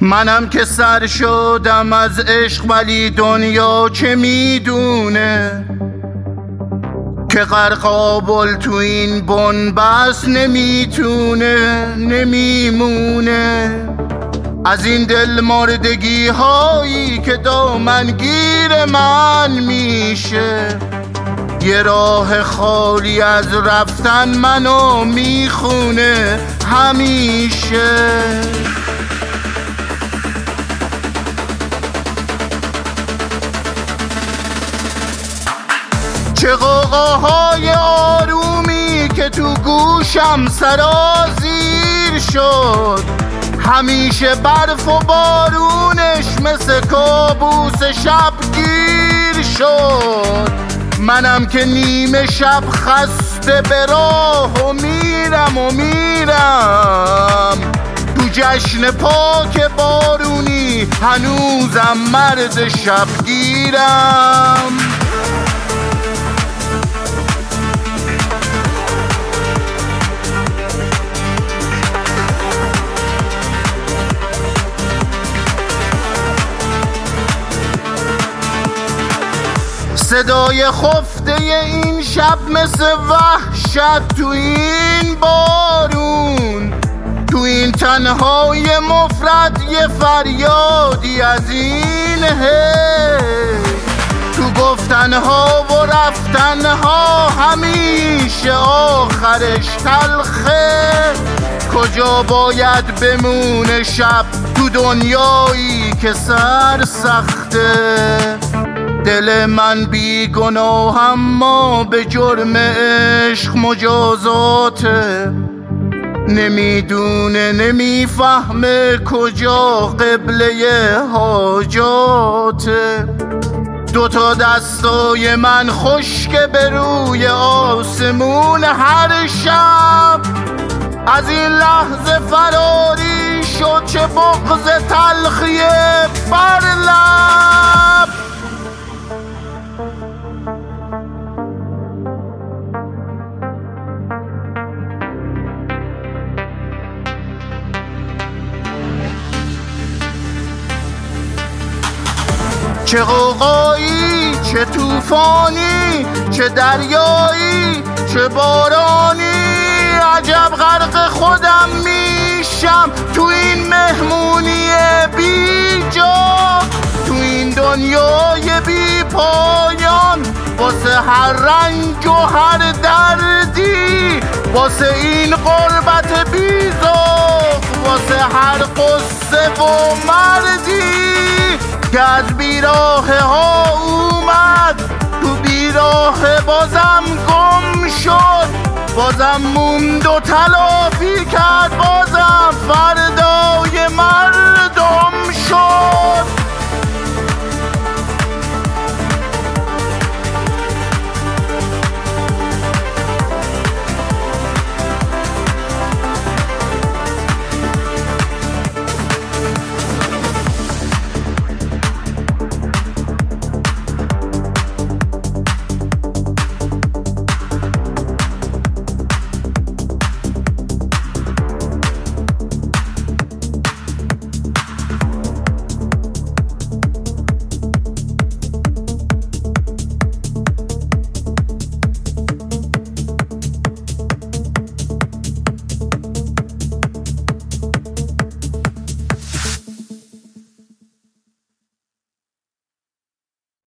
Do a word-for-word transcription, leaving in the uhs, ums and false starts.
منم که سر شدم از عشق، ولی دنیا چه میدونه که غرقابل تو این بنبست نمیتونه نمیمونه. از این دل مردگی هایی که دامنگیر من میشه، یه راه خالی از رفتن منو میخونه همیشه. چه غوغاهای آرومی که تو گوشم سرازیر شد، همیشه برف و بارونش مثل کابوس شبگیر شد. منم که نیمه شب خسته به راه و میرم و میرم تو جشن پاک بارونی، هنوزم مرد شبگیرم. صدای خفته این شب مثل وحشت تو این بارون، تو این تنهای مفرد یه فریادی از این هی، تو گفتنها و رفتنها همیشه آخرش تلخه. کجا باید بمونه شب تو دنیایی که سر سخته؟ دل من بی گناه اما به جرم عشق مجازاته، نمیدونه نمیفهمه کجا قبله حاجاته. دوتا دستای من خشک به روی آسمون هر شب، از این لحظه فراری شد چه بغض تلخیه بر لب. چه غوغایی، چه طوفانی، چه دریایی، چه بارانی، عجب غرق خودم میشم تو این مهمونی بی جا، تو این دنیای بی پایان، واسه هر رنج و هر دردی، واسه این غربت بی ذوق، واسه هر قصه و مردی که از بیراه ها اومد تو بیراه بازم گم شد، بازم موند و تلافی کرد، بازم فردای مرد